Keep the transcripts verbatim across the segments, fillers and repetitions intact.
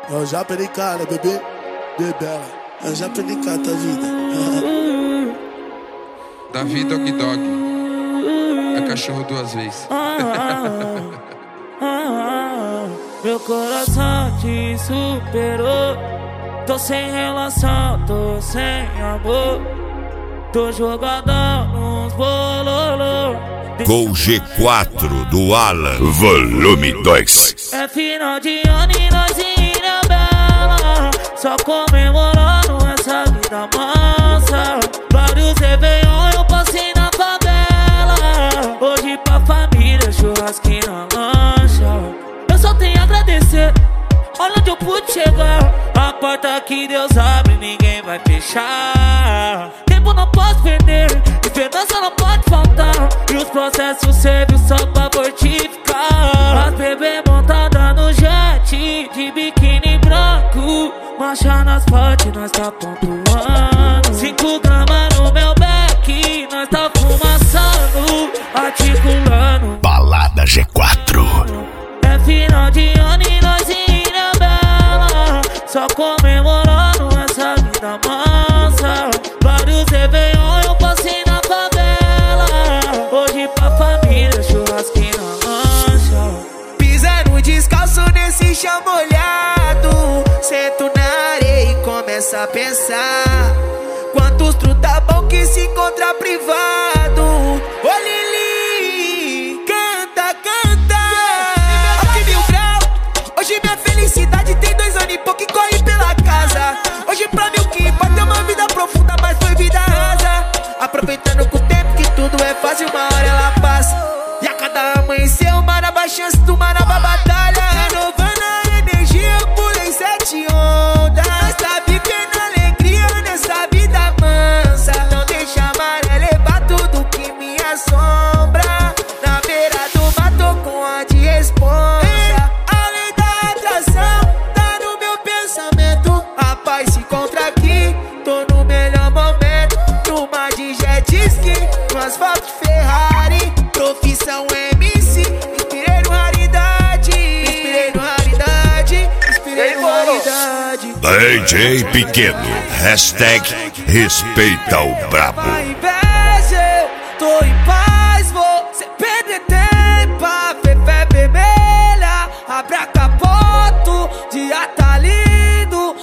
É o Japa de cara, bebê, bebela. É o Japa de cara, tá vida. Davi Dog Dog. É cachorro duas vezes. Meu coração te superou. Tô sem relação, tô sem amor. Tô jogadão nos bololô. Gol G quatro do Alan, volume dois. É final de ano e nós em Ilhabela, só comemorando essa vida mansa. Vários Réveillon eu passei na favela. Hoje pra família, churrasquinho na lancha. Eu só tenho a agradecer, olha onde eu pude chegar. A porta que Deus abre, ninguém vai fechar. Tempo não posso perder, esperança não pode faltar. E os processos servem só pra fortificar. As bebê montada no jet, de biquíni branco. Marcha nas partes, nós tá pontuando. Cinco gramas no meu back, nós tá fumaçando, articulando. Balada G quatro. É final de ano e nós em Ilhabela, só comemorando essa vida mansa. Vários Réveillon eu passei na favela. Hoje pra família, churrasquinho na lancha. Pisando descalço nesse chão molhado, sento na areia e começo a pensar. Quantos truta bom que se encontra privado. Ô Lili, canta, canta. Aqui mil grau, hoje minha felicidade tem dois anos e pouco e corre pela casa. Hoje pra mil que pode ter uma vida profunda, mas foi vida rasa. Aproveitando com o tempo que tudo é fácil, uma hora ela passa. E a cada amanhecer uma nova chance de uma nova batalha. Renovando a energia, eu pulei sete ondas. Nós tá vivendo alegria nessa vida mansa. Não deixa a maré levar tudo que me assombra. Na beira do mato com a de responsa. Além da atração, tá no meu pensamento. A paz se encontra aqui, tô no melhor momento. Numa de jet ski, no asfalto de Ferrari. Profissão M C, inspirei no raridade. Inspirei no raridade, inspirei no raridade. D J Pequeno, hashtag respeita o brabo. Ao invés eu tô em paz, vou sem perder tempo. A fé vermelha, abre a capoto. Dia tá lindo,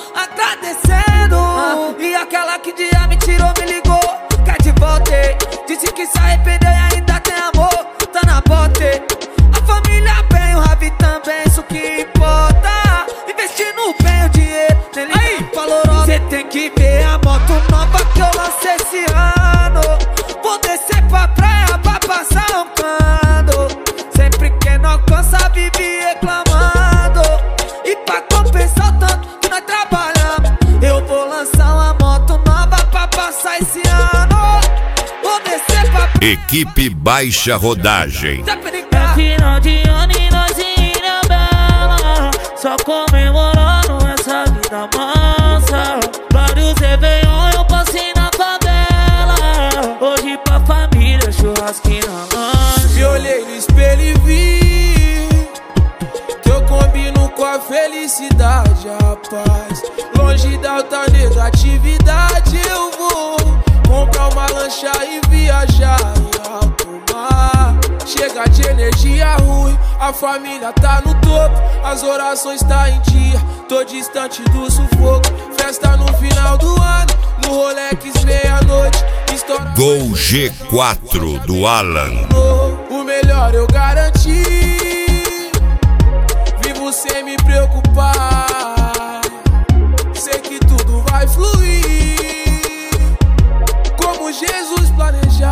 agradecendo. E aquela que dia me tirou, me ligou, quer de volta. Disse que se arrependeu e ainda tem amor, tá na bote. A família bem, o Ravi também, isso que importa. Investindo bem o dinheiro, nele aí, valorosa. Cê tem que ver a moto nova que eu lancei esse ano. Vou descer pra praia pra passar roncando. Sempre que não cansa, vive reclamando. E pra compensar o tanto que nós trabalhamos, eu vou lançar uma moto nova pra passar esse ano. Vou descer pra praia. Equipe Baixa Rodagem. É final de ano e nós em Ilhabela, só comemorando essa vida mansa. Vários Réveillon eu passei na favela. Hoje pra família, churrasquinho na lancha. Me olhei no espelho e vi que eu combino com a felicidade, a paz. Longe da alta negatividade, eu vou comprar uma lancha e viajar em alto mar. Chega de energia ruim, a família tá no topo. As orações tá em dia, tô distante do sufoco. Festa no final do ano, no Rolex meia-noite. Gol G quatro do Alan. O melhor eu garanti, vivo sem me preocupar. Sei que tudo vai fluir como Jesus planejar.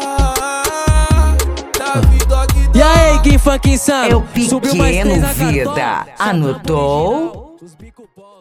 Davi Dog Dog. E aí, Gui Funk Insano? É o Pequeno Vida. Anotou?